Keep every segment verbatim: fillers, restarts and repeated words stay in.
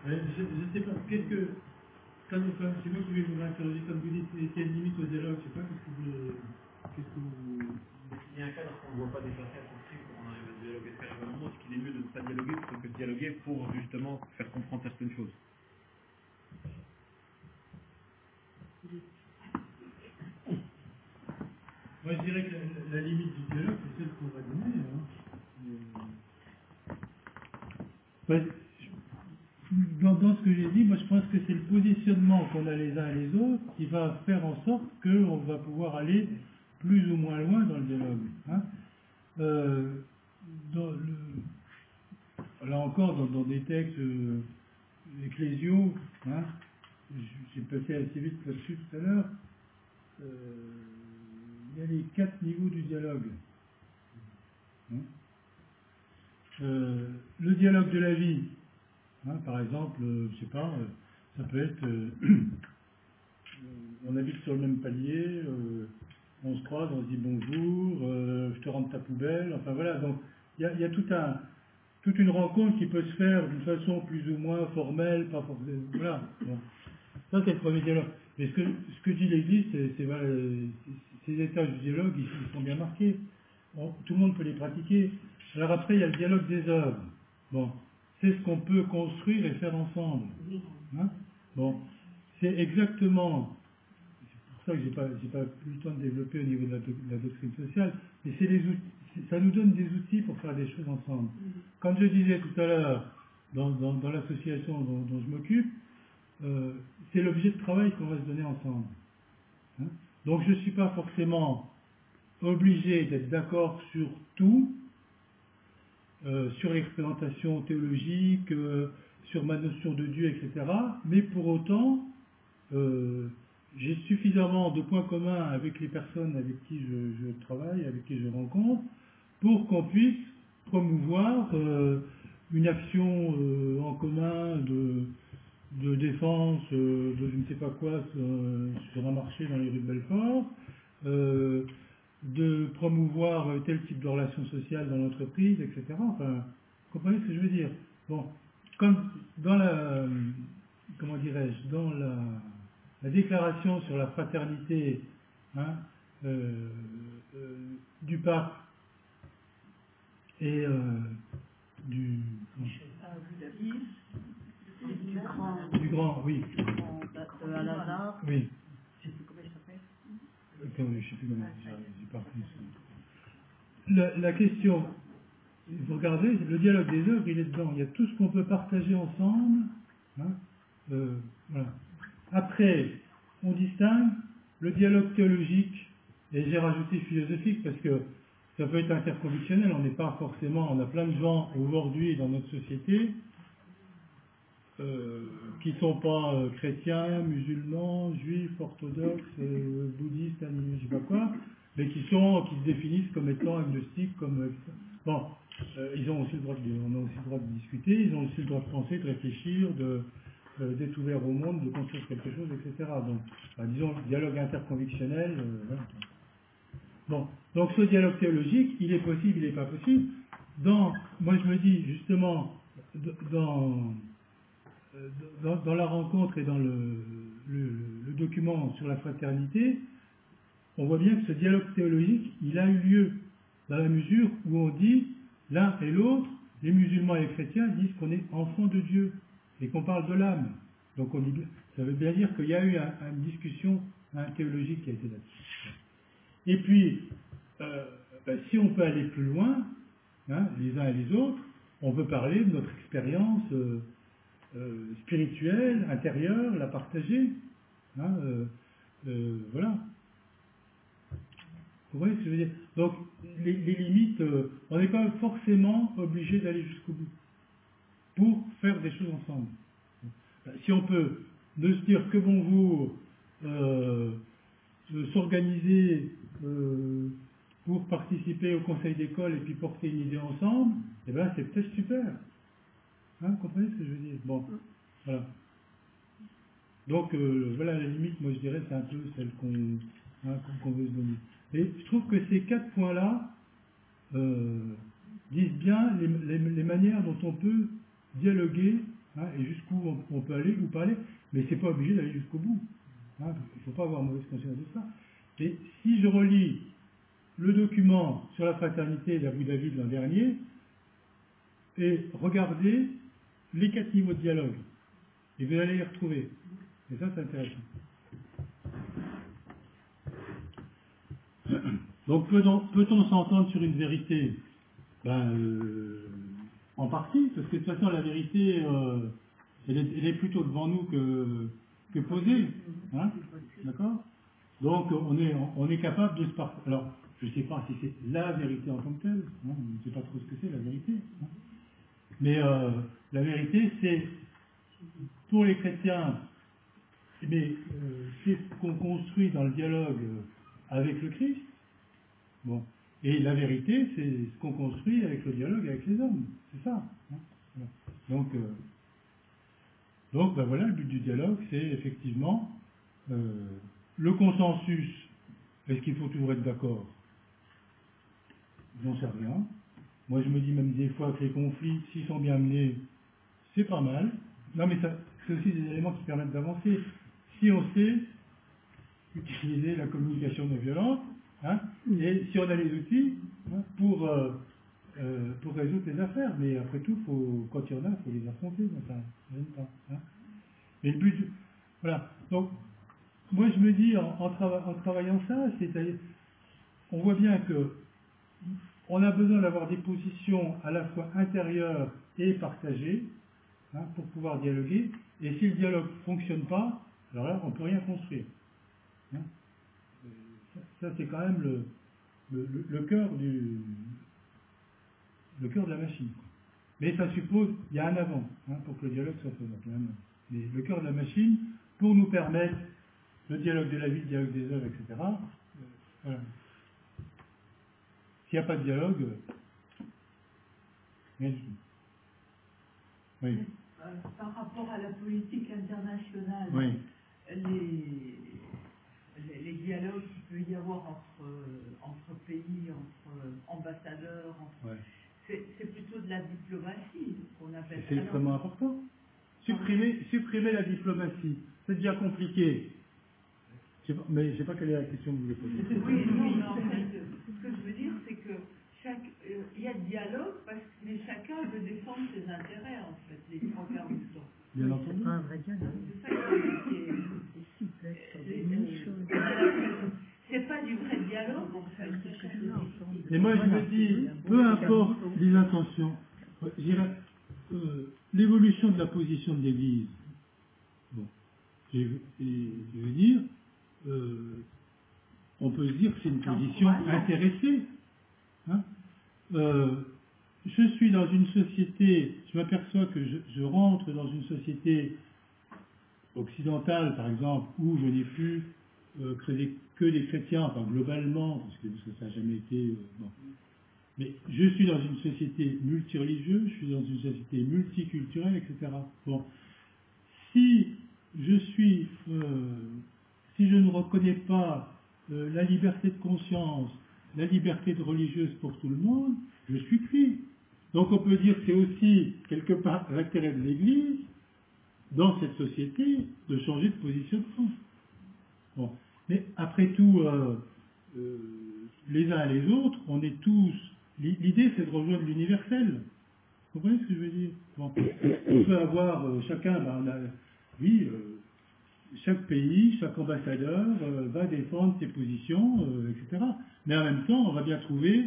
Ouais, je ne sais pas, qu'est-ce que, comme, comme c'est moi qui vais vous interroger, comme vous dites, il y a une limite au dialogue, je ne sais pas, qu'est-ce que vous, qu'est-ce que vous... Il y a un cadre qu'on ne voit pas dépasser à son prix quand on arrive à dialoguer. Est-ce qu'à un moment, est-ce qu'il est mieux de ne pas dialoguer plutôt que de dialoguer pour justement faire comprendre certaines choses? Moi, je dirais que la, la limite du dialogue, c'est celle qu'on va donner. Hein. Et... Ouais, dans, dans ce que j'ai dit, moi, je pense que c'est le positionnement qu'on a les uns et les autres qui va faire en sorte qu'on va pouvoir aller plus ou moins loin dans le dialogue. Hein. Euh, dans le, là encore, dans, dans des textes euh, ecclésiaux, hein, j'ai passé assez vite là-dessus tout à l'heure, euh, il y a les quatre niveaux du dialogue. Hein. Euh, le dialogue de la vie, hein, par exemple, euh, je sais pas, euh, ça peut être, euh, on habite sur le même palier, euh, on se croise, on se dit bonjour, euh, je te rends ta poubelle, enfin voilà, donc il y a, y a tout un, toute une rencontre qui peut se faire d'une façon plus ou moins formelle, pas forcément, voilà. Bon. Ça c'est le premier dialogue. Mais ce que, ce que dit l'Église, c'est, c'est, voilà, ces étages du dialogue, ils, ils sont bien marqués. Bon, tout le monde peut les pratiquer. Alors après, il y a le dialogue des œuvres. Bon, c'est ce qu'on peut construire et faire ensemble. Hein. Bon, c'est exactement, c'est pour ça que j'ai pas, j'ai pas eu le temps de développer au niveau de la, de la doctrine sociale, mais c'est les outils, ça nous donne des outils pour faire des choses ensemble. Comme je disais tout à l'heure, dans, dans, dans l'association dont, dont je m'occupe, euh, c'est l'objet de travail qu'on va se donner ensemble. Hein. Donc je ne suis pas forcément obligé d'être d'accord sur tout, euh, sur l'expérimentation théologique, euh, sur ma notion de Dieu, et cetera. Mais pour autant, euh, j'ai suffisamment de points communs avec les personnes avec qui je, je travaille, avec qui je rencontre, pour qu'on puisse promouvoir euh, une action euh, en commun de, de défense euh, de je ne sais pas quoi euh, sur un marché dans les rues de Belfort, euh, de promouvoir tel type de relations sociales dans l'entreprise, et cetera. Enfin, vous comprenez ce que je veux dire? Bon, comme dans la, comment dirais-je, dans la, la déclaration sur la fraternité, hein, euh, euh, du pape et euh, du, du grand, du grand, oui, de Al-Azhar, oui. je sais plus comment il s'appelle. Attends, je sais plus comment, j'ai pas retenu ça. La, la question, vous regardez, le dialogue des œuvres, il est dedans. Il y a tout ce qu'on peut partager ensemble. Hein, euh, voilà. Après, on distingue le dialogue théologique, et j'ai rajouté philosophique parce que ça peut être interconvictionnel. On n'est pas forcément, on a plein de gens aujourd'hui dans notre société euh, qui ne sont pas euh, chrétiens, musulmans, juifs, orthodoxes, euh, bouddhistes, animés, je sais pas quoi, mais qui sont, qui se définissent comme étant agnostiques, comme euh, bon, euh, ils ont aussi le droit de, on a aussi le droit de discuter, ils ont aussi le droit de penser, de réfléchir, de euh, d'être ouvert au monde, de construire quelque chose, et cetera. Donc, bah, disons, dialogue interconvictionnel. Euh, voilà. Bon, donc ce dialogue théologique, il est possible, il n'est pas possible. Dans, moi je me dis justement, dans Dans, dans la rencontre et dans le, le, le document sur la fraternité, on voit bien que ce dialogue théologique, il a eu lieu dans la mesure où on dit l'un et l'autre, les musulmans et les chrétiens disent qu'on est enfant de Dieu et qu'on parle de l'âme. Donc on dit, ça veut bien dire qu'il y a eu un, une discussion un, théologique qui a été là-dessus. Et puis, euh, ben, si on peut aller plus loin, hein, les uns et les autres, on peut parler de notre expérience euh, Euh, spirituelle, intérieure, la partager. Hein, euh, euh, voilà. Vous voyez ce que je veux dire? Donc, les, les limites, euh, on n'est pas forcément obligé d'aller jusqu'au bout pour faire des choses ensemble. Si on peut ne se dire que bonjour, euh, euh, s'organiser euh, pour participer au conseil d'école et puis porter une idée ensemble, eh ben c'est peut-être super. Hein, vous comprenez ce que je veux dire? Bon, voilà. Donc euh, voilà, à la limite, moi je dirais c'est un peu celle qu'on hein, qu'on veut se donner. Et je trouve que ces quatre points-là euh, disent bien les, les, les manières dont on peut dialoguer hein, et jusqu'où on, on peut aller ou pas aller, mais c'est pas obligé d'aller jusqu'au bout. Hein, il ne faut pas avoir mauvaise conscience de ça. Et si je relis le document sur la fraternité d'Abu Dhabi de l'an dernier, et regardez les quatre niveaux de dialogue, et vous allez les retrouver. Et ça, c'est intéressant. Donc, peut-on, peut-on s'entendre sur une vérité? Ben, euh, en partie, parce que de toute façon, la vérité, euh, elle, est, elle est plutôt devant nous que, que posée. Hein, d'accord? Donc, on est, on est capable de se partager. Alors, je ne sais pas si c'est la vérité en tant que telle, hein, je ne sais pas trop ce que c'est la vérité. Hein. Mais euh, la vérité, c'est, pour les chrétiens, mais, euh, c'est ce qu'on construit dans le dialogue avec le Christ. Bon. Et la vérité, c'est ce qu'on construit avec le dialogue avec les hommes. C'est ça. Hein, voilà. Donc, euh, donc ben voilà, le but du dialogue, c'est effectivement euh, le consensus. Est-ce qu'il faut toujours être d'accord? J'en sais rien. Moi, je me dis même des fois que les conflits, s'ils sont bien menés, c'est pas mal. Non, mais ça, c'est aussi des éléments qui permettent d'avancer. Si on sait utiliser la communication non violente, hein, et si on a les outils hein, pour, euh, euh, pour résoudre les affaires. Mais après tout, faut, quand il y en a, il faut les affronter. Enfin, même pas, hein. Et le but, voilà. Donc, moi, je me dis, en, en, trava en travaillant ça, c'est-à-dire, on voit bien que on a besoin d'avoir des positions à la fois intérieures et partagées hein, pour pouvoir dialoguer. Et si le dialogue ne fonctionne pas, alors là, on ne peut rien construire. Hein. Ça, ça c'est quand même le, le, le, le cœur du le cœur de la machine. Mais ça suppose, il y a un avant hein, pour que le dialogue soit faisable. Mais le cœur de la machine, pour nous permettre le dialogue de la vie, le dialogue des œuvres, et cetera. Euh, voilà. S'il n'y a pas de dialogue, rien du tout. Oui. Euh, par rapport à la politique internationale, Oui. les, les, les dialogues qu'il peut y avoir entre, entre pays, entre ambassadeurs, entre, Ouais. c'est plutôt de la diplomatie qu'on appelle. C'est extrêmement important. Supprimer, supprimer la diplomatie, c'est déjà compliqué. Je sais pas, mais je ne sais pas quelle est la question que vous voulez poser. Oui, non, mais en fait, ce que je veux dire, c'est que chaque, euh, il y a dialogue, parce que mais chacun veut défendre ses intérêts, en fait, les trois quarts du temps. Bien entendu. C'est pas un vrai dialogue. C'est ça qui est. C'est super, sur des mini-choses. C'est pas du vrai dialogue, en fait. Et moi, je me dis, peu importe les intentions, je dirais, euh, l'évolution de la position de l'Église. Bon, je, et, je veux dire, euh, on peut se dire que c'est une position intéressée. Hein euh, je suis dans une société, je m'aperçois que je, je rentre dans une société occidentale, par exemple, où je n'ai plus euh, créé que des chrétiens, enfin globalement, parce que ça n'a jamais été... Euh, bon. Mais je suis dans une société multireligieuse, je suis dans une société multiculturelle, et cetera. Bon. Si je suis... Euh, si je ne reconnais pas euh, la liberté de conscience, la liberté de religieuse pour tout le monde, je suis cuit. Donc on peut dire que c'est aussi, quelque part, l'intérêt de l'Église, dans cette société, de changer de positionnement. Bon. Mais après tout, euh, euh, les uns et les autres, on est tous... L'idée, c'est de rejoindre l'universel. Vous comprenez ce que je veux dire? Bon. On peut avoir euh, chacun... Ben, on a, oui, euh, chaque pays, chaque ambassadeur euh, va défendre ses positions, euh, et cetera. Mais en même temps, on va bien trouver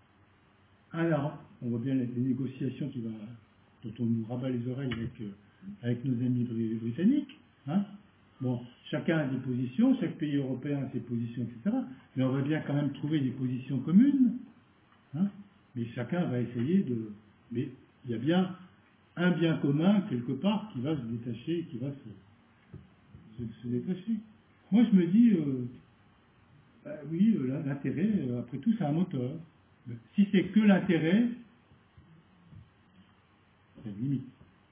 un arbre. On voit bien les, les négociations qui va, dont on nous rabat les oreilles avec, euh, avec nos amis britanniques. Hein. Bon, chacun a des positions, chaque pays européen a ses positions, et cetera. Mais on va bien quand même trouver des positions communes. Hein. Mais chacun va essayer de... Mais il y a bien un bien commun, quelque part, qui va se détacher, qui va se, se, se détacher. Moi, je me dis, euh, bah, oui, euh, l'intérêt, euh, après tout, c'est un moteur. Si c'est que l'intérêt, c'est une limite.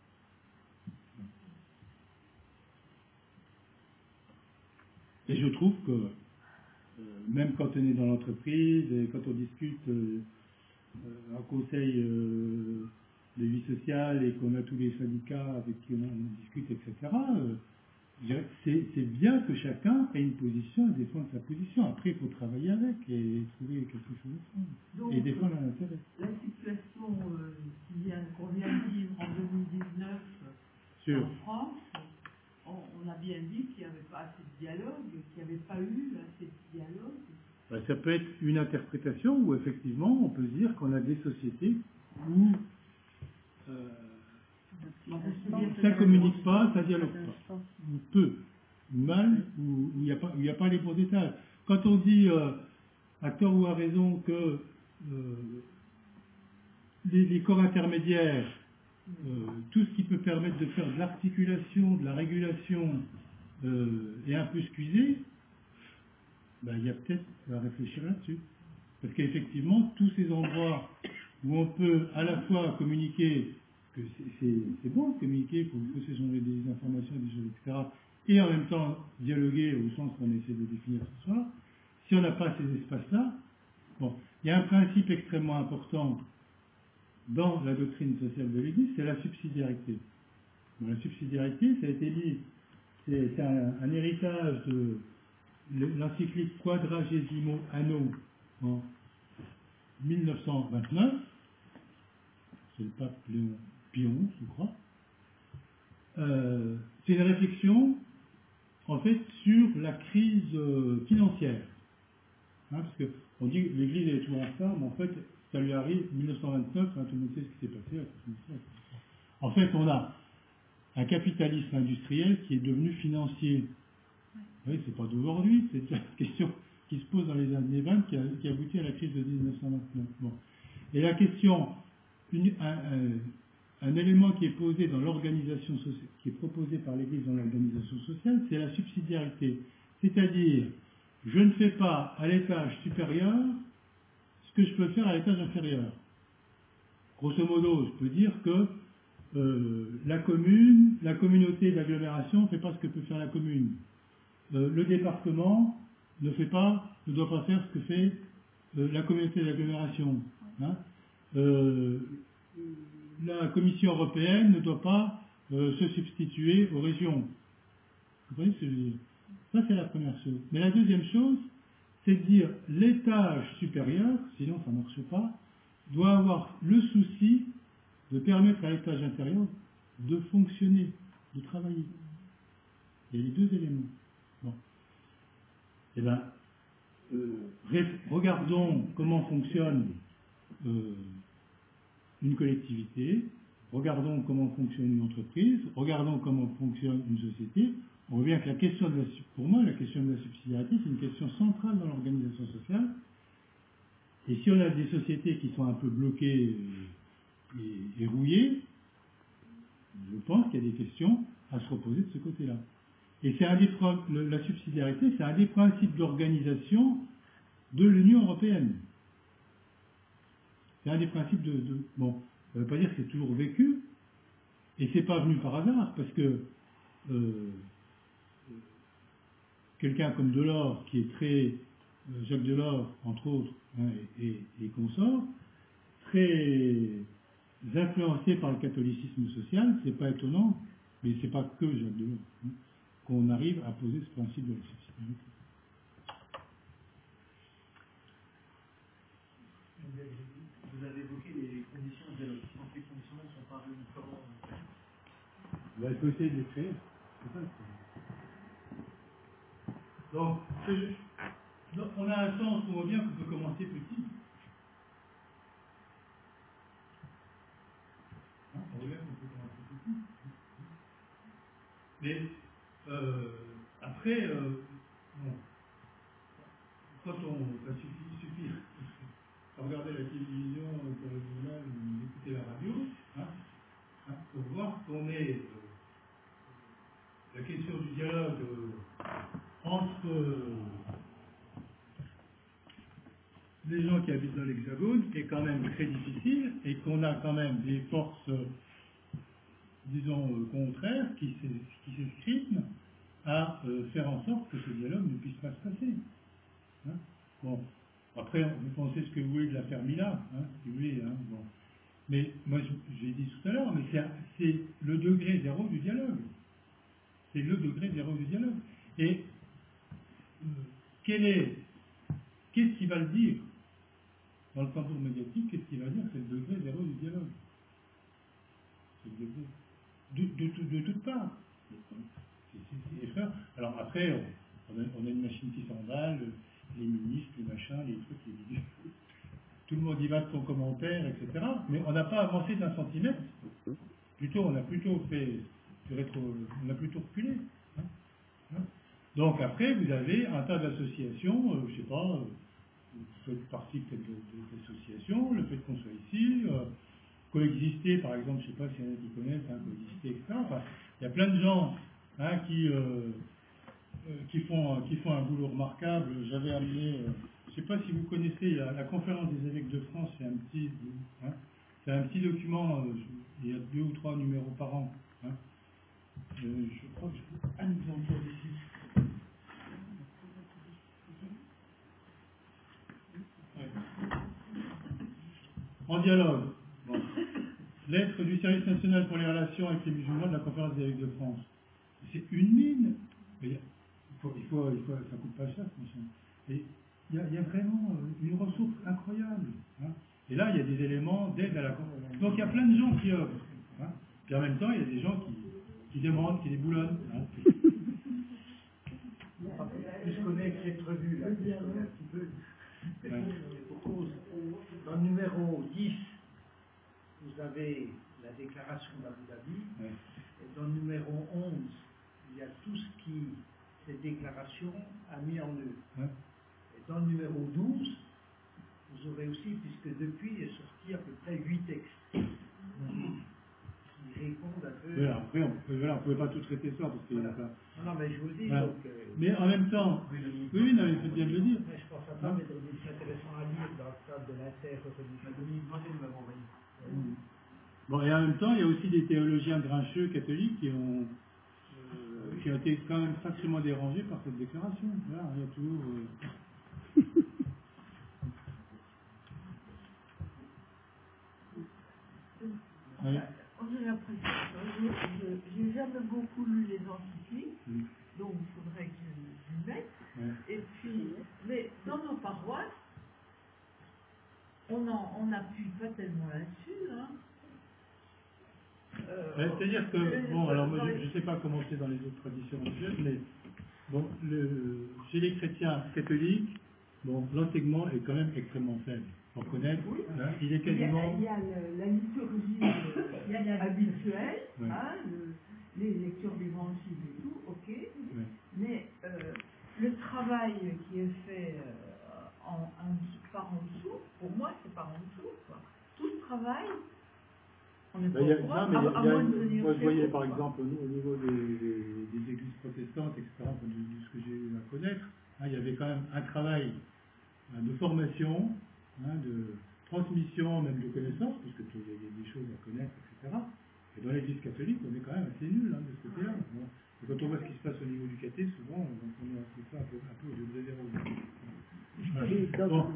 Et je trouve que, euh, même quand on est dans l'entreprise, et quand on discute euh, euh, un conseil euh, de vie sociale et qu'on a tous les syndicats avec qui on discute, et cetera, euh, je dirais que c'est, c'est bien que chacun ait une position et défendre sa position. Après, il faut travailler avec et trouver quelque chose ensemble. Donc, Et défendre un intérêt. La situation euh, qui vient, qu'on vient de vivre en deux mille dix-neuf Sûr. en France, on, on a bien dit qu'il n'y avait pas assez de dialogue, qu'il n'y avait pas eu assez de dialogue. Ben, ça peut être une interprétation où effectivement on peut dire qu'on a des sociétés où euh, ça ne communique pas, ça ne dialogue pas. Ou peu, mal, où il n'y a, a pas les bons détails. Quand on dit, euh, à tort ou à raison, que euh, les, les corps intermédiaires, euh, tout ce qui peut permettre de faire de l'articulation, de la régulation, euh, est un peu squeezé, ben, il y a peut-être à réfléchir là-dessus. Parce qu'effectivement, tous ces endroits où on peut à la fois communiquer, que c'est, c'est, c'est bon de communiquer, il faut, faut s'échanger des informations, des choses, et cetera, et en même temps dialoguer au sens qu'on essaie de définir ce soir, si on n'a pas ces espaces-là, bon, il y a un principe extrêmement important dans la doctrine sociale de l'Église, c'est la subsidiarité. Bon, la subsidiarité, ça a été dit, c'est, c'est un, un héritage de l'encyclique Quadragesimo Anno en mille neuf cent vingt-neuf, c'est le pape Léon Pie onze, je crois. Euh, c'est une réflexion, en fait, sur la crise euh, financière. Hein, parce qu'on dit que l'Église est toujours en retard, mais en fait, ça lui arrive en mille neuf cent vingt-neuf, hein, tout le monde sait ce qui s'est passé. En fait, on a un capitalisme industriel qui est devenu financier. Oui, c'est pas d'aujourd'hui, c'est une question qui se pose dans les années vingt qui, a, qui aboutit à la crise de mille neuf cent vingt-neuf. Bon. Et la question, une, un, un, un élément qui est posé dans l'organisation sociale, qui est proposé par l'Église dans l'organisation sociale, c'est la subsidiarité. C'est-à-dire, je ne fais pas à l'étage supérieur ce que je peux faire à l'étage inférieur. Grosso modo, je peux dire que euh, la commune, la communauté d'agglomération ne fait pas ce que peut faire la commune. Euh, le département ne fait pas, ne doit pas faire ce que fait euh, la communauté d'agglomération. Hein. Euh, la Commission européenne ne doit pas euh, se substituer aux régions. Vous voyez ce que je veux dire? Ça, c'est la première chose. Mais la deuxième chose, c'est de dire l'étage supérieur, sinon ça ne marche pas, doit avoir le souci de permettre à l'étage inférieur de fonctionner, de travailler. Il y a les deux éléments. Bon. Eh bien, euh, regardons comment fonctionne euh, une collectivité, regardons comment fonctionne une entreprise, regardons comment fonctionne une société. On voit bien que la question de la, pour moi, la question de la subsidiarité, c'est une question centrale dans l'organisation sociale. Et si on a des sociétés qui sont un peu bloquées et, et rouillées, je pense qu'il y a des questions à se reposer de ce côté-là. Et c'est un des, la subsidiarité, c'est un des principes d'organisation de l'Union européenne. C'est un des principes de... de bon, ça ne veut pas dire que c'est toujours vécu, et c'est pas venu par hasard, parce que euh, quelqu'un comme Delors, qui est très... Euh, Jacques Delors, entre autres, hein, et, et, et consorts, très influencé par le catholicisme social, c'est pas étonnant, mais c'est pas que Jacques Delors, hein, qu'on arrive à poser ce principe de la subsidiarité. Vous avez évoqué les conditions de dialogue. Quand ces conditions ne sont pas réunies, comment... Bah, il faut essayer de les créer. C'est ça le problème. Donc, c'est, donc, on a un sens, on voit bien qu'on peut commencer petit. Hein, on voit bien qu'on peut commencer petit. Mais euh, après, euh, bon, quand on... Il suffit, suffit de regarder la télévision, le journal, ou écouter la radio, hein, hein, pour voir qu'on est... Euh, la question du dialogue euh, entre euh, les gens qui habitent dans l'Hexagone est quand même très difficile et qu'on a quand même des forces, euh, disons, euh, contraires qui, qui s'escriment à euh, faire en sorte que ce dialogue ne puisse pas se passer. Hein, bon, après, vous pensez ce que vous voulez de la Fermina, hein, si vous voulez, hein, bon. Mais moi, j'ai dit tout à l'heure, mais c'est, c'est le degré zéro du dialogue. C'est le degré zéro du dialogue. Et euh, quel est, qu'est-ce qui va le dire dans le tambour médiatique? Qu'est-ce qui va dire? C'est le degré zéro du dialogue. C'est le degré de, de, de, de toutes parts. C'est, c'est, c'est effrayant. Alors après, on a, on a une machine qui s'emballe, les ministres, les machins, les trucs, les vidéos. Tout le monde y va de son commentaire, et cetera. Mais on n'a pas avancé d'un centimètre. Plutôt, on a plutôt fait du rétro, on a plutôt reculé. Hein, hein. Donc après, vous avez un tas d'associations, euh, je ne sais pas, euh, vous faites partie peut-être de, de, d'associations, le fait qu'on soit ici, euh, coexister, par exemple, je ne sais pas s'il y en a qui connaissent, hein, coexister, et cetera. Enfin, il y a plein de gens hein, qui, euh, euh, qui, font, qui font un boulot remarquable. J'avais amené. Euh, je ne sais pas si vous connaissez la, la conférence des évêques de France, c'est un petit, hein, c'est un petit document, euh, il y a deux ou trois numéros par an. Hein. Euh, je crois que j'ai un exemplaire ici. Ouais. En dialogue. Bon. Lettre du service national pour les relations avec les musulmans de la conférence des évêques de France. C'est une mine. Mais il faut, il faut, il faut, ça coûte pas cher, et il y, a, il y a vraiment une ressource incroyable. Hein. Et là, il y a des éléments d'aide à la conférence. Donc il y a plein de gens qui œuvrent. Hein. Puis en même temps, il y a des gens qui, qui demandent, qui déboulonnent. Hein. Plus qu'on est avec cette revue, là, plus qu'on est un petit peu. Ouais. Pour cause, dans le numéro dix, vous avez la déclaration d'Abu Dhabi, ouais. Et dans le numéro onze, il y a tout ce qui, cette déclaration, a mis en œuvre. Ouais. Et dans le numéro douze, vous aurez aussi, puisque depuis est sorti à peu près huit textes. Mmh. Qui répondent un peu. Oui, après, on ne voilà, pouvait pas tout traiter ça. Parce que voilà. Pas... Non, non, mais je vous le dis. Voilà. Donc, euh, mais en même temps, oui, oui, non, il faut bien le dire. Mais je pense à ça, hein? Mais c'est intéressant à lire dans le cadre de l'inter-religion. Mmh. Bon, et en même temps, il y a aussi des théologiens grincheux catholiques qui ont, euh, qui ont été quand même sacrément dérangés par cette déclaration. Voilà, il y a toujours. Euh... Oui. J'ai l'impression, je n'ai jamais beaucoup lu les encycliques, mmh. Donc il faudrait que je m'y mette. Ouais. Et puis, mais dans nos paroisses, on n'appuie pas tellement là-dessus. Hein. Euh, ouais, c'est-à-dire que, euh, bon, alors moi je ne sais pas comment c'est dans les autres traditions religieuses, mais bon, le, chez les chrétiens catholiques, bon, l'enseignement est quand même extrêmement faible. On connaît, oui. Hein, il est quasiment... Il y a, il y a le, la liturgie il y a habituelle, ouais. Hein, le, les lectures d'évangile et tout, ok, ouais. Mais euh, le travail qui est fait euh, en, en, par en dessous, pour moi c'est par en dessous, quoi. Tout ce travail, on n'est pas au courant, à, à moins de venir. Moi je voyais par exemple au, au niveau des, des, des églises protestantes, et cetera, de, de ce que j'ai eu à connaître, hein, il y avait quand même un travail hein, de formation, hein, de transmission, même de connaissances, parce qu'il y a des choses à connaître, et cetera. Et dans l'église catholique, on est quand même assez nul hein, de ce côté-là. Bon. Et quand on voit ce qui se passe au niveau du caté, souvent, on est un peu, un peu, un peu au degré zéro. Voilà. Bon,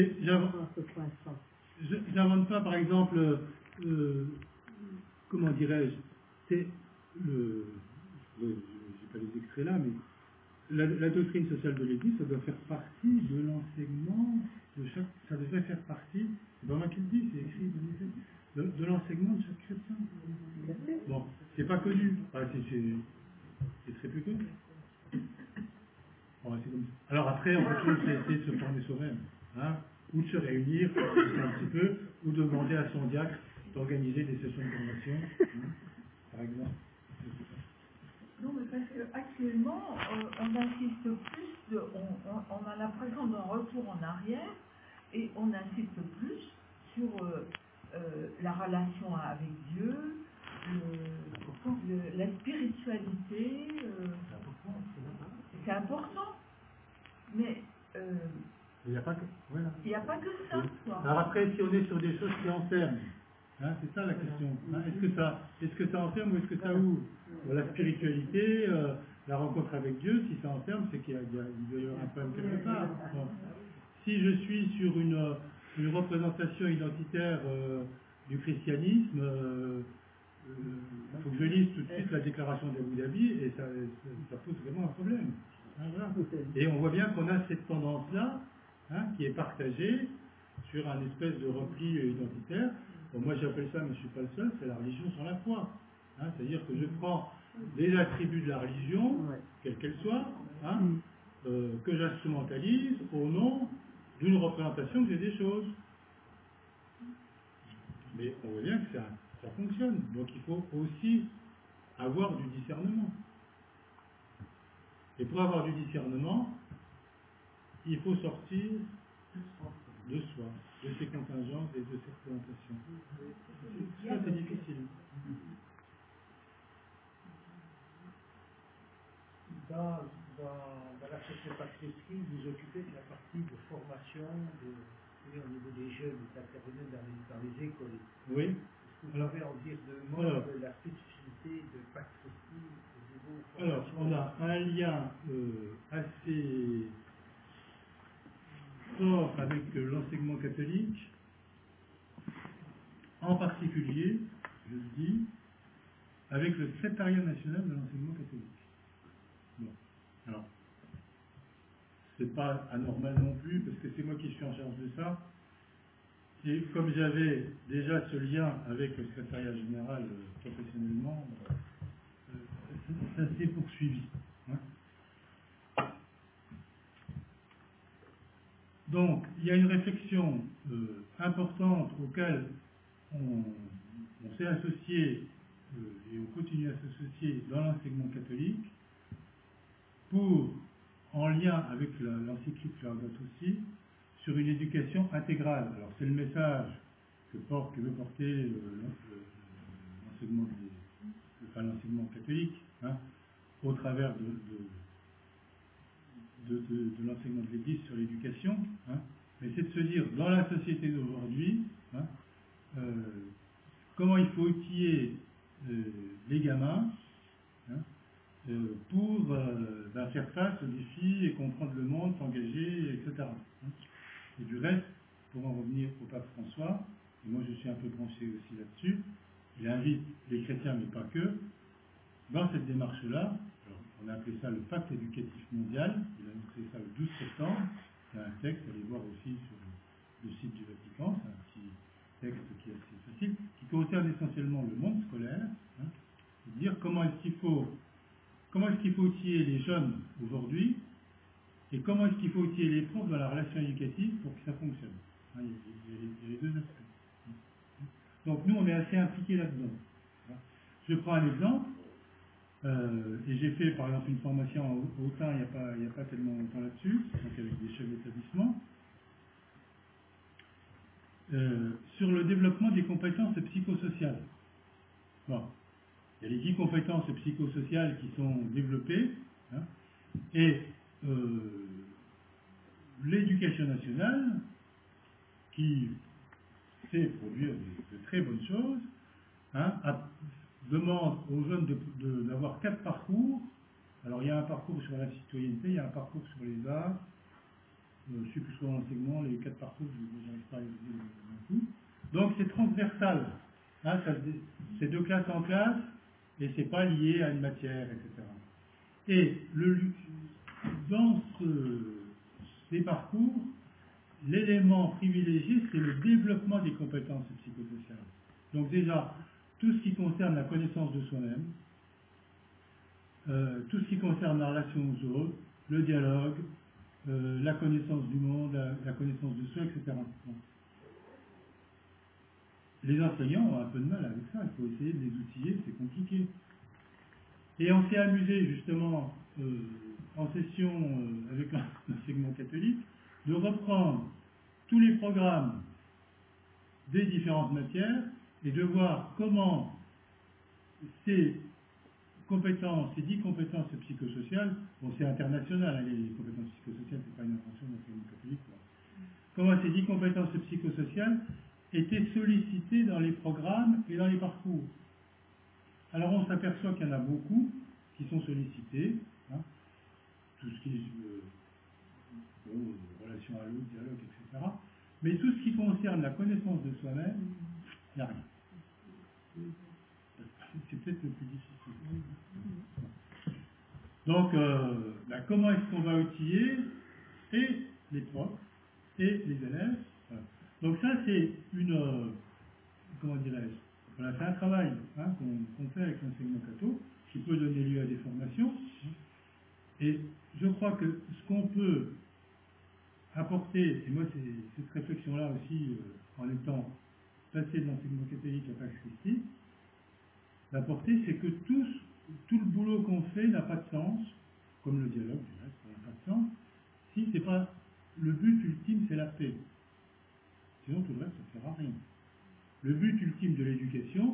j'invente pas, par exemple, euh, comment dirais-je, c'est le, je n'ai pas les extraits là, mais la, la doctrine sociale de l'Église, ça doit faire partie de l'enseignement de chaque, ça devrait faire partie, c'est pas moi qui le dis, c'est écrit de, de l'enseignement de chaque chrétien. Bon, c'est pas connu, enfin, c'est très peu connu. Bon, c'est comme ça. Alors après, on peut toujours essayer de se former soi-même, hein, ou de se réunir, un petit peu, ou de demander à son diacre d'organiser des sessions de formation, hein, par exemple. Non, mais parce qu'actuellement, euh, on insiste plus, de, on, on, on a l'impression d'un retour en arrière, et on insiste plus sur euh, euh, la relation avec Dieu, le, le, la spiritualité. Euh, c'est important, mais euh, il n'y a pas que, voilà. Il n'y a pas que ça. Quoi. Alors après, si on est sur des choses qui enferment, hein, c'est ça la question. Hein, est-ce que ça, est-ce que ça enferme ou est-ce que ça ouvre? La spiritualité, euh, la rencontre avec Dieu, si ça enferme, c'est qu'il y a, il y a, il doit y avoir un problème quelque part. Bon. Si je suis sur une, une représentation identitaire euh, du christianisme, euh, euh, il faut que je lise tout de suite la déclaration d'Abu Dhabi et ça, ça, ça pose vraiment un problème. Hein, voilà. Et on voit bien qu'on a cette tendance-là, hein, qui est partagée sur un espèce de repli identitaire. Bon, moi j'appelle ça, mais je ne suis pas le seul, c'est la religion sur la foi. Hein, c'est-à-dire que je prends des attributs de la religion, quelle qu'elle soit, hein, euh, que j'instrumentalise au nom d'une représentation que j'ai des choses. Mais on voit bien que ça, ça fonctionne. Donc il faut aussi avoir du discernement. Et pour avoir du discernement, il faut sortir de soi, de ses contingences et de ses représentations. Ça, c'est difficile. Dans, dans, dans la société, vous occupez de la partie de formation de, oui, au niveau des jeunes, vous intervenez dans les, dans les écoles. Oui. Est-ce que vous pouvez en dire deux mots Alors, de la spécificité de Pax Christi au niveau formation? Alors, on a un lien euh, assez fort avec euh, l'enseignement catholique, en particulier, je le dis, avec le secrétariat national de l'enseignement catholique. Bon, alors, c'est pas anormal non plus, parce que c'est moi qui suis en charge de ça. Et comme j'avais déjà ce lien avec le secrétariat général euh, professionnellement, euh, ça, ça s'est poursuivi. Hein. Donc, il y a une réflexion euh, importante auquel on, on s'est associé euh, et on continue à s'associer dans l'enseignement catholique pour, en lien avec la, l'encyclique Laudato Si, sur une éducation intégrale. Alors, c'est le message que, porte, que veut porter euh, l'enseignement, des, enfin, l'enseignement catholique, hein, au travers de, de, de, de, de l'enseignement de l'Église sur l'éducation. Hein, mais c'est de se dire, dans la société d'aujourd'hui, hein, euh, comment il faut outiller euh, les gamins, hein, euh, pour euh, ben, faire face aux défis et comprendre le monde, s'engager, et cetera. Hein. Et du reste, pour en revenir au pape François, et moi je suis un peu branché aussi là-dessus, il invite les chrétiens, mais pas que, dans cette démarche-là. Alors, on a appelé ça le pacte éducatif mondial, il a annoncé ça le douze septembre, il y a un texte, allez voir aussi sur le, le site du Vatican, c'est un petit texte qui est assez facile, qui concerne essentiellement le monde scolaire, hein, et dire comment est-ce qu'il faut, comment est-ce qu'il faut outiller les jeunes aujourd'hui, et comment est-ce qu'il faut outiller les profs dans la relation éducative pour que ça fonctionne. Hein, il, y a, il, y a les, il y a les deux aspects. Donc nous, on est assez impliqués là-dedans. Je prends un exemple, euh, et j'ai fait par exemple une formation au Autun il n'y a pas, il n'y a pas tellement longtemps là-dessus, donc avec des chefs d'établissement, euh, sur le développement des compétences psychosociales. Bon. Il y a les dix compétences psychosociales qui sont développées, hein, et euh, l'éducation nationale, qui sait produire de, de très bonnes choses, hein, a, demande aux jeunes de, de, d'avoir quatre parcours. Alors il y a un parcours sur la citoyenneté, il y a un parcours sur les arts, euh, je suis plus sur l'enseignement, les quatre parcours, je n'arrive pas à les dire d'un coup. Donc c'est transversal, hein, ça, c'est de classe en classe, et c'est pas lié à une matière, et cetera. Et le, dans ce, ces parcours, l'élément privilégié, c'est le développement des compétences psychosociales. Donc déjà, tout ce qui concerne la connaissance de soi-même, euh, tout ce qui concerne la relation aux autres, le dialogue, euh, la connaissance du monde, la, la connaissance de soi, et cetera. Bon. Les enseignants ont un peu de mal avec ça, il faut essayer de les outiller, c'est compliqué. Et on s'est amusé justement euh, en session euh, avec l'enseignement catholique de reprendre tous les programmes des différentes matières et de voir comment ces compétences, ces dix compétences psychosociales, bon c'est international, hein, les compétences psychosociales, c'est pas une invention de l'enseignement catholique, quoi. Comment ces dix compétences psychosociales étaient sollicitées dans les programmes et dans les parcours. Alors on s'aperçoit qu'il y en a beaucoup qui sont sollicités, hein, tout ce qui est euh, bon, relation à l'autre, dialogue, et cetera. Mais tout ce qui concerne la connaissance de soi-même, il n'y a rien. C'est peut-être le plus difficile. Donc, euh, ben, comment est-ce qu'on va outiller et les profs et les élèves? Voilà. Donc ça, c'est une, euh, comment dirais-je, voilà, c'est un travail hein, qu'on qu'on fait avec l'enseignement catho, qui peut donner lieu à des formations. Et je crois que ce qu'on peut apporter, et moi c'est cette réflexion-là aussi, euh, en étant passé de l'enseignement catholique à Pax Christi, d'apporter, c'est que tout, tout le boulot qu'on fait n'a pas de sens, comme le dialogue, du reste, ça n'a pas de sens, si c'est pas le but ultime, c'est la paix. Sinon, tout le reste, ça ne sert à rien. Le but ultime de l'éducation,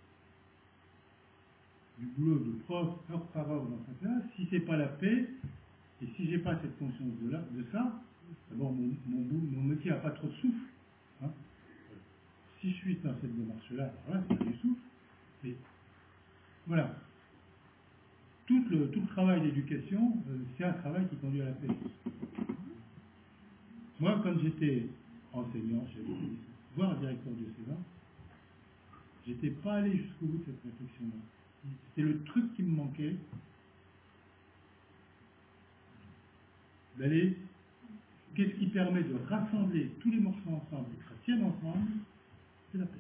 du boulot de prof, heure par heure dans sa classe, si c'est pas la paix, et si j'ai pas cette conscience de, là, de ça, d'abord, mon, mon, mon métier n'a pas trop de souffle. Hein. Si je suis dans cette démarche-là, voilà, c'est du souffle. Mais voilà. Tout le, tout le travail d'éducation, euh, c'est un travail qui conduit à la paix. Moi, quand j'étais enseignant, voire directeur de diocésain, j'étais pas allé jusqu'au bout de cette réflexion-là. C'était le truc qui me manquait, d'aller, qu'est-ce qui permet de rassembler tous les morceaux ensemble et que ça tienne ensemble, c'est la paix.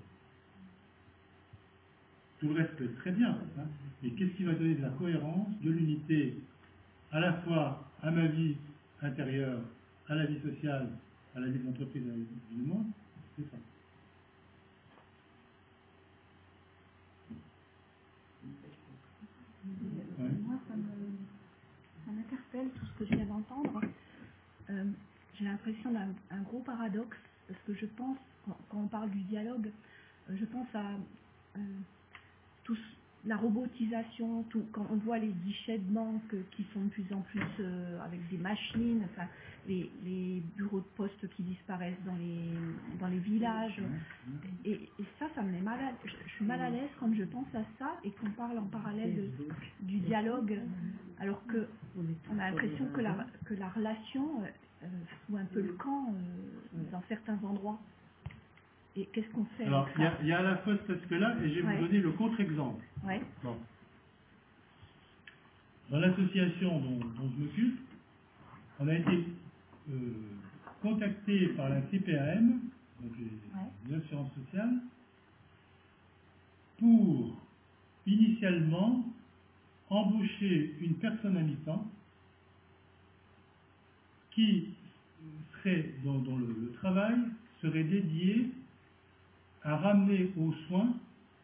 Tout le reste peut être très bien, hein, mais qu'est-ce qui va donner de la cohérence, de l'unité, à la fois à ma vie intérieure, à la vie sociale, à la vie de l'entreprise, à la vie du monde, c'est ça. Ouais. Moi, ça me, ça m'interpelle tout ce que je viens d'entendre. Euh, j'ai l'impression d'un un gros paradoxe, parce que je pense, quand, quand on parle du dialogue, euh, je pense à euh, tout, la robotisation, tout, quand on voit les guichets de banque qui sont de plus en plus euh, avec des machines, enfin, les, les bureaux de poste qui disparaissent dans les, dans les villages. Et, et ça, ça me met mal à, je, je suis mal à l'aise quand je pense à ça et qu'on parle en parallèle de, du dialogue, alors que on a l'impression que la, que la relation euh, fout un peu le camp euh, dans certains endroits. Et qu'est-ce qu'on fait? Alors, il y, y a à la fois cet aspect-là, et je vais ouais. vous donner le contre-exemple. Ouais. Bon. Dans l'association dont, dont je m'occupe, on a été euh, contacté par la C P A M, donc les, ouais. les assurances sociales, pour initialement embaucher une personne à mi-temps qui serait, dont, dont le, le travail serait dédié à ramener aux soins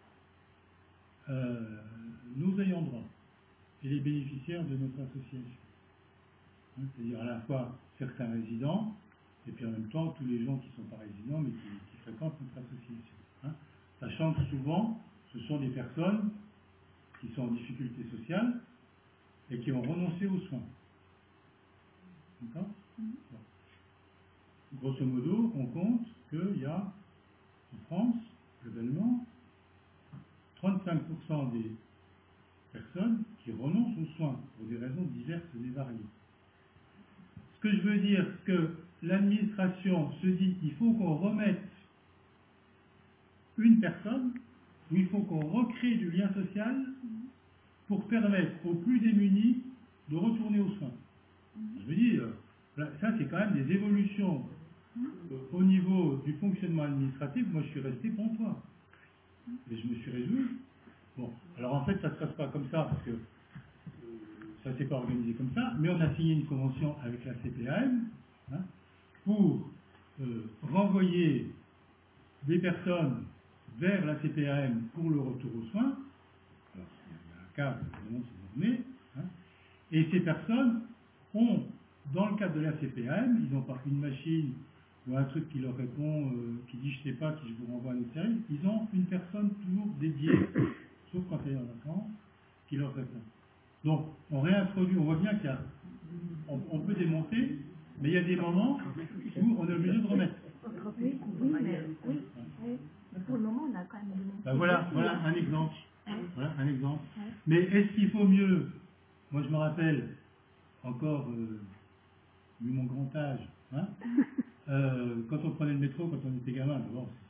euh, nos ayants droit et les bénéficiaires de notre association. Hein, c'est-à-dire à la fois certains résidents, et puis en même temps tous les gens qui ne sont pas résidents, mais qui, qui fréquentent notre association. Hein, sachant que souvent, ce sont des personnes qui sont en difficulté sociale et qui ont renoncé aux soins. D'accord ? Bon. Grosso modo, on compte qu'il y a en France, globalement, trente-cinq pour cent des personnes qui renoncent aux soins pour des raisons diverses et variées. Ce que je veux dire, c'est que l'administration se dit qu'il faut qu'on remette une personne, ou il faut qu'on recrée du lien social pour permettre aux plus démunis de retourner aux soins. Je veux dire, ça c'est quand même des évolutions au niveau du fonctionnement administratif. Moi je suis resté pantois. Et je me suis résolu. Bon, alors en fait ça ne se passe pas comme ça, parce que euh, ça ne s'est pas organisé comme ça, mais on a signé une convention avec la C P A M hein, pour euh, renvoyer des personnes vers la C P A M pour le retour aux soins. Alors il y a un cadre, évidemment, c'est normé, hein, et ces personnes ont, dans le cadre de la C P A M, ils n'ont pas une machine ou un truc qui leur répond, euh, qui dit je sais pas, qui je vous renvoie à notre service, ils ont une personne toujours dédiée, sauf quand elle est en vacances, qui leur répond. Donc, on réintroduit, on voit bien qu'il y a, on, on peut démonter, mais il y a des moments où on est obligé de remettre. Oui, oui, mais, oui, oui. Mais pour le moment, on a quand même démonté. Ben voilà, voilà un exemple. Voilà un exemple. Mais est-ce qu'il faut mieux, moi je me rappelle encore, euh, vu mon grand âge, hein, Euh, quand on prenait le métro, quand on était gamin, d'abord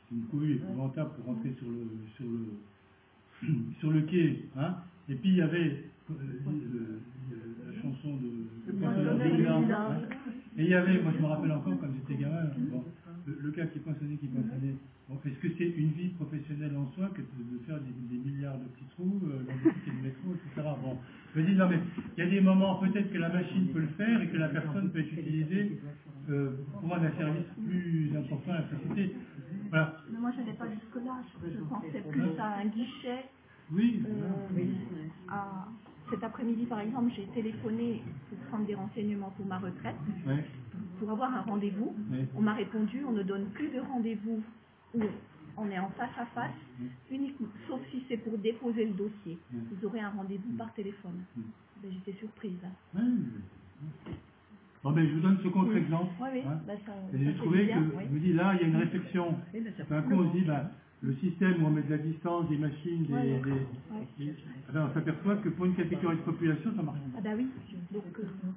c'est une cohue épouvantable pour rentrer sur le, sur le, sur le quai. Hein. Et puis il y avait euh, euh, la chanson de Poinçonneur Vigilance. Hein. Et il y avait, moi je me rappelle encore quand j'étais gamin, bon, le, le gars qui poinçonnait, qui poinçonnait. Bon, est-ce que c'est une vie professionnelle en soi que de, de faire des, des milliards de petits trous euh, dans des tickets de métro, et cetera. Bon, je me dis, non mais il y a des moments peut-être que la machine peut le faire et que la personne peut être utilisée euh, pour rendre un service plus important à la société. Voilà. Mais moi, je n'allais pas jusque-là. Je, je pensais plus à un guichet. Oui. Euh, à, cet après-midi, par exemple, j'ai téléphoné pour prendre des renseignements pour ma retraite, Ouais. pour avoir un rendez-vous. Ouais. On m'a répondu, on ne donne plus de rendez-vous où on est en face à face, uniquement, sauf si c'est pour déposer le dossier. Vous aurez un rendez-vous par téléphone. Ben, j'étais surprise. Ouais. Bon, ben, je vous donne ce contre-exemple. Oui, oui. Hein. Ben, ça, et j'ai ça trouvé bien, que, oui. je me dis, là, il y a une réflexion. Oui, ben, ça D'un coup, on se dit, ben, le système où on met de la distance, des machines, des, Ouais, ouais. des- Ouais. des- eh ben, on s'aperçoit que pour une catégorie de population, ça marche. Ah bah oui. Donc, euh,